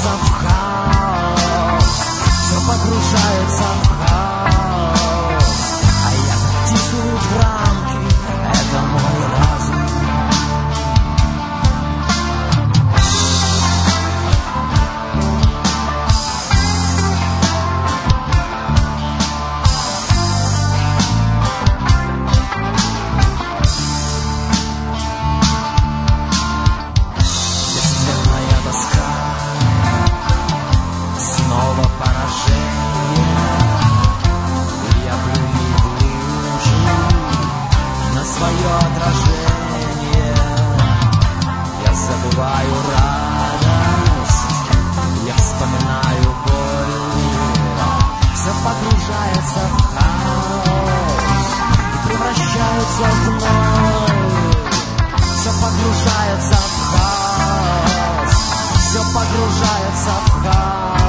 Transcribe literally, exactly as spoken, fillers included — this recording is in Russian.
погружается в хаос, все погружается в хаос, а я затиснут в рамки, это мой разум. Свое отражение, я забываю радость, я вспоминаю боль, все погружается в хаос и превращается в ноль, все погружается в хаос, все погружается в хаос.